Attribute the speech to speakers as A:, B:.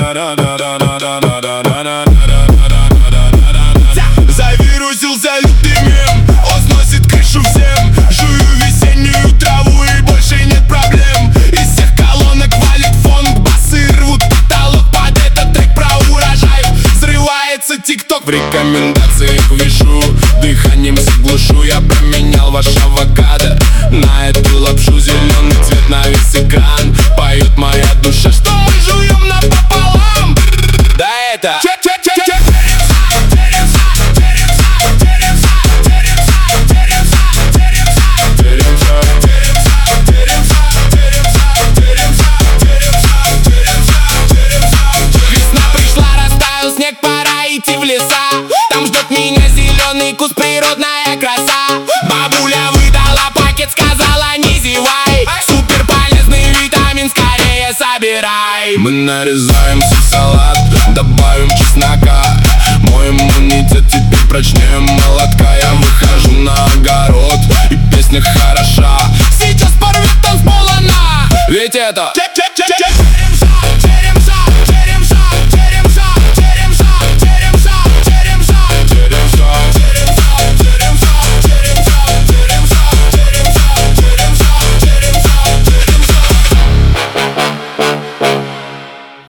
A: Завирусился лютый мем, он сносит крышу всем. Жую весеннюю траву и больше нет проблем. Из всех колонок валит фонк, басы рвут потолок. Под этот трек про урожай взрывается тикток. В рекомендациях вижу, дыханием заглушу. Я променял ваш авокадо на эту лапшу. Зеленый цвет на весь экран, поет моя душа, что мы жуем напополам. Да это весна пришла, растаял снег, пора идти в леса. Там ждет меня зеленый куст, природная краса. Бабуля выдала пакет, сказала не зевай. Супер полезный витамин, скорее собирай. Мы нарезаем салат, добавим чеснока. Мой иммунитет теперь прочнее молотка. Я выхожу на